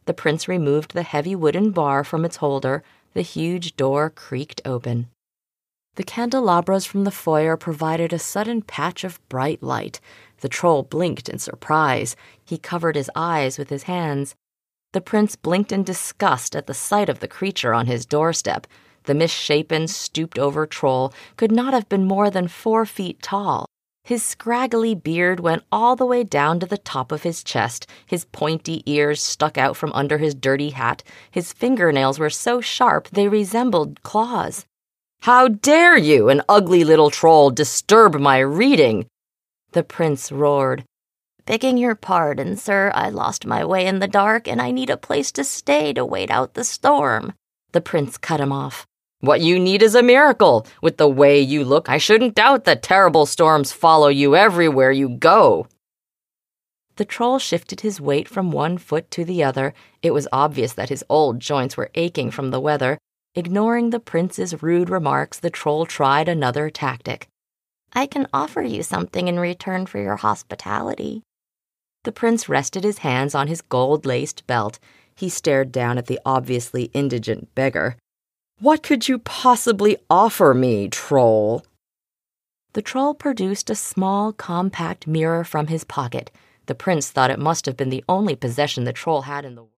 The prince removed the heavy wooden bar from its holder. The huge door creaked open. The candelabras from the foyer provided a sudden patch of bright light. The troll blinked in surprise. He covered his eyes with his hands. The prince blinked in disgust at the sight of the creature on his doorstep. The misshapen, stooped-over troll could not have been more than 4 feet tall. His scraggly beard went all the way down to the top of his chest. His pointy ears stuck out from under his dirty hat. His fingernails were so sharp they resembled claws. "How dare you, an ugly little troll, disturb my reading?" The prince roared. "Begging your pardon, sir, I lost my way in the dark, and I need a place to stay to wait out the storm." The prince cut him off. "What you need is a miracle. With the way you look, I shouldn't doubt that terrible storms follow you everywhere you go." The troll shifted his weight from one foot to the other. It was obvious that his old joints were aching from the weather. Ignoring the prince's rude remarks, the troll tried another tactic. "I can offer you something in return for your hospitality." The prince rested his hands on his gold-laced belt. He stared down at the obviously indigent beggar. "What could you possibly offer me, troll?" The troll produced a small, compact mirror from his pocket. The prince thought it must have been the only possession the troll had in the world.